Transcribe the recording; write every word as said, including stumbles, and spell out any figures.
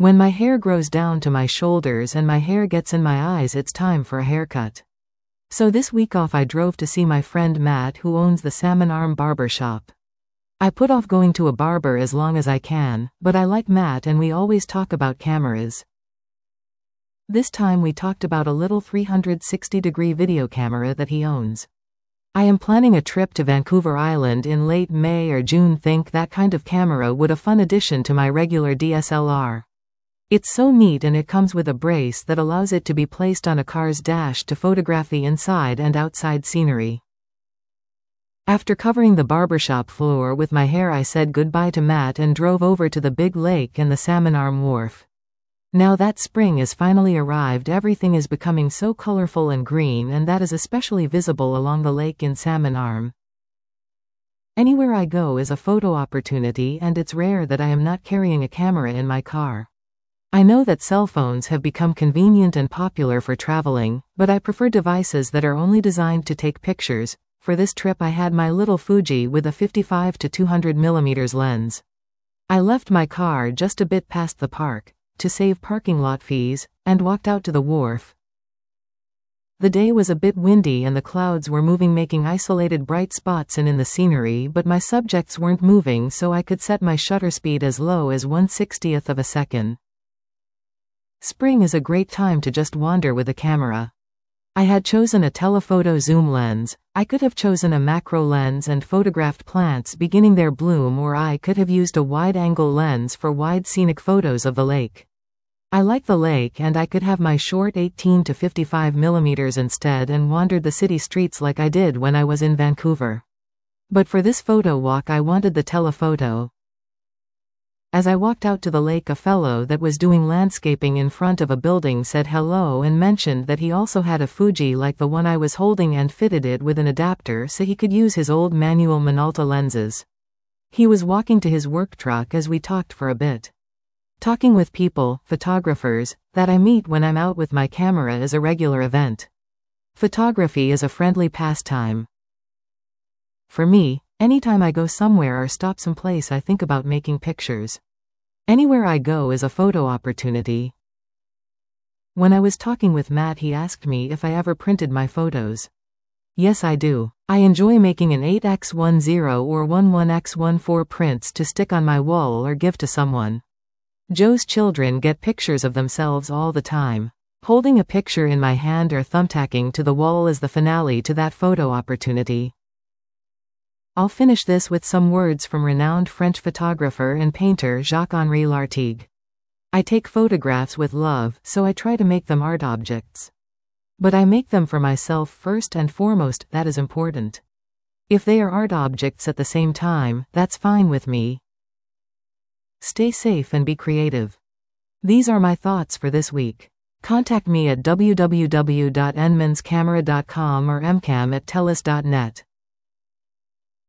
When my hair grows down to my shoulders and my hair gets in my eyes, it's time for a haircut. So this week off I drove to see my friend Matt, who owns the Salmon Arm Barber Shop. I put off going to a barber as long as I can, but I like Matt and we always talk about cameras. This time we talked about a little three hundred sixty degree video camera that he owns. I am planning a trip to Vancouver Island in late May or June. Think that kind of camera would a fun addition to my regular D S L R. It's so neat, and it comes with a brace that allows it to be placed on a car's dash to photograph the inside and outside scenery. After covering the barbershop floor with my hair, I said goodbye to Matt and drove over to the big lake and the Salmon Arm Wharf. Now that spring has finally arrived, everything is becoming so colorful and green, and that is especially visible along the lake in Salmon Arm. Anywhere I go is a photo opportunity, and it's rare that I am not carrying a camera in my car. I know that cell phones have become convenient and popular for traveling, but I prefer devices that are only designed to take pictures. For this trip I had my little Fuji with a fifty-five to two hundred millimeter lens. I left my car just a bit past the park, to save parking lot fees, and walked out to the wharf. The day was a bit windy and the clouds were moving, making isolated bright spots in, in the scenery, but my subjects weren't moving, so I could set my shutter speed as low as one sixtieth of a second. Spring is a great time to just wander with a camera. I had chosen a telephoto zoom lens. I could have chosen a macro lens and photographed plants beginning their bloom, or I could have used a wide-angle lens for wide scenic photos of the lake. I like the lake, and I could have my short eighteen to fifty-five millimeters instead and wandered the city streets like I did when I was in Vancouver. But for this photo walk I wanted the telephoto. As I walked out to the lake, a fellow that was doing landscaping in front of a building said hello and mentioned that he also had a Fuji like the one I was holding and fitted it with an adapter so he could use his old manual Minolta lenses. He was walking to his work truck as we talked for a bit. Talking with people, photographers, that I meet when I'm out with my camera is a regular event. Photography is a friendly pastime. For me, anytime I go somewhere or stop someplace, I think about making pictures. Anywhere I go is a photo opportunity. When I was talking with Matt, he asked me if I ever printed my photos. Yes, I do. I enjoy making an eight by ten or eleven by fourteen prints to stick on my wall or give to someone. Joe's children get pictures of themselves all the time. Holding a picture in my hand or thumbtacking to the wall is the finale to that photo opportunity. I'll finish this with some words from renowned French photographer and painter Jacques-Henri Lartigue. I take photographs with love, so I try to make them art objects. But I make them for myself first and foremost. That is important. If they are art objects at the same time, that's fine with me. Stay safe and be creative. These are my thoughts for this week. Contact me at w w w dot n mans camera dot com or m cam at telus dot net.